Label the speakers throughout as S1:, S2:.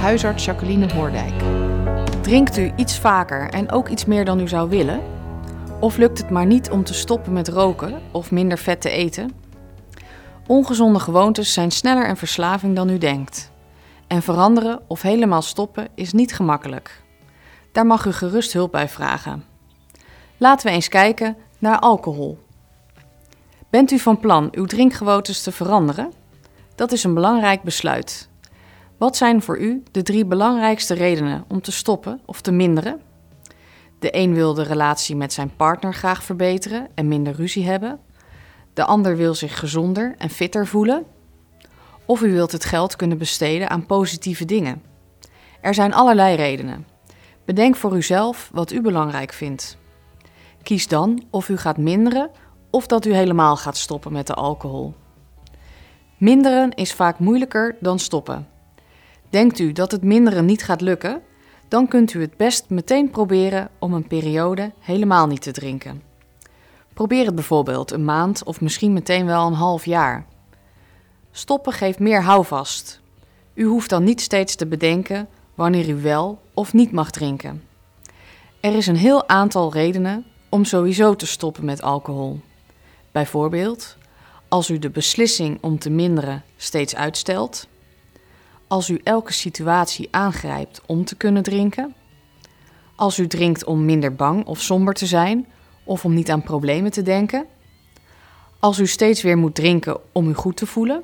S1: huisarts Jacqueline Hoordijk. Drinkt u iets vaker en ook iets meer dan u zou willen? Of lukt het maar niet om te stoppen met roken of minder vet te eten? Ongezonde gewoontes zijn sneller een verslaving dan u denkt. En veranderen of helemaal stoppen is niet gemakkelijk. Daar mag u gerust hulp bij vragen. Laten we eens kijken naar alcohol. Bent u van plan uw drinkgewoontes te veranderen? Dat is een belangrijk besluit. Wat zijn voor u de 3 belangrijkste redenen om te stoppen of te minderen? De een wil de relatie met zijn partner graag verbeteren en minder ruzie hebben. De ander wil zich gezonder en fitter voelen. Of u wilt het geld kunnen besteden aan positieve dingen. Er zijn allerlei redenen. Bedenk voor uzelf wat u belangrijk vindt. Kies dan of u gaat minderen of dat u helemaal gaat stoppen met de alcohol. Minderen is vaak moeilijker dan stoppen. Denkt u dat het minderen niet gaat lukken, dan kunt u het best meteen proberen om een periode helemaal niet te drinken. Probeer het bijvoorbeeld een maand of misschien meteen wel een half jaar. Stoppen geeft meer houvast. U hoeft dan niet steeds te bedenken wanneer u wel of niet mag drinken. Er is een heel aantal redenen om sowieso te stoppen met alcohol. Bijvoorbeeld, als u de beslissing om te minderen steeds uitstelt. Als u elke situatie aangrijpt om te kunnen drinken. Als u drinkt om minder bang of somber te zijn of om niet aan problemen te denken. Als u steeds weer moet drinken om u goed te voelen.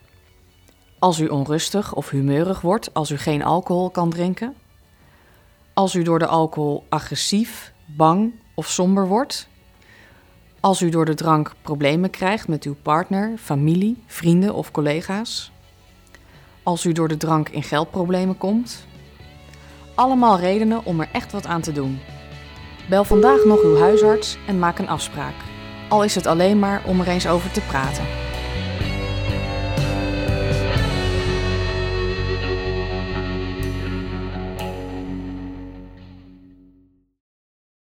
S1: Als u onrustig of humeurig wordt als u geen alcohol kan drinken. Als u door de alcohol agressief, bang of somber wordt. Als u door de drank problemen krijgt met uw partner, familie, vrienden of collega's. Als u door de drank in geldproblemen komt. Allemaal redenen om er echt wat aan te doen. Bel vandaag nog uw huisarts en maak een afspraak. Al is het alleen maar om er eens over te praten.